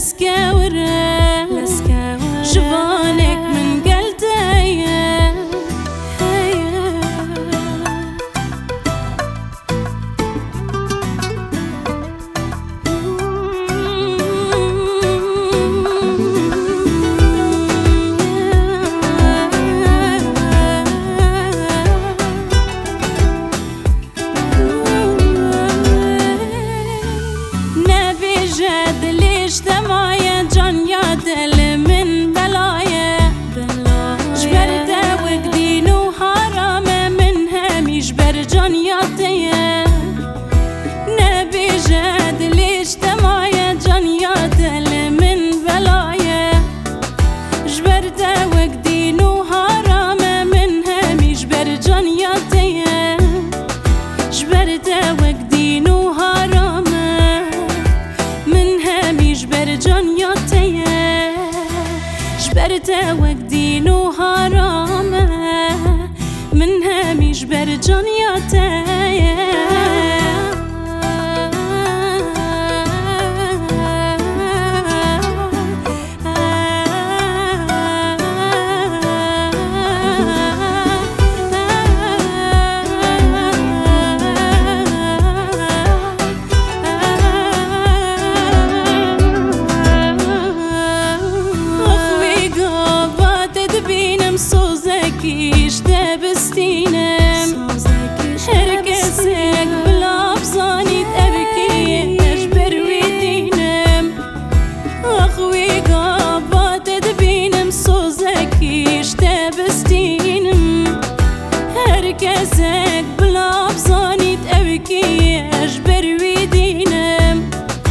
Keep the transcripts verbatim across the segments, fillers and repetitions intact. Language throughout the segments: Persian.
لسكاورة جوانك من قلتايا اجتماعية جانيا دل من بلايا جبرت وقدين وحرام منها ميجبر جانياتيا نبي جاد الاجتماعية جانيا دل من بلايا جبرت وقدين وحرام منها ميجبر جانياتيا جبرت وقدين وحرام جانياتيا جبرت وقدين وحرامة منها ميجبر جانياتيا سوزكيش دابستينم هركسك بلابزاني تأبكي أجبر ويدينم أخوي قابا تدبينم سوزكيش دابستينم هركسك بلابزاني تأبكي أجبر ويدينم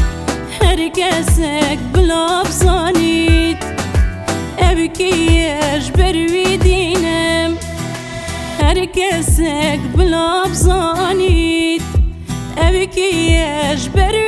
هركسك بلابزاني أبكي أجبر ويدينم هركسك بلابزانيت أبكي أجبر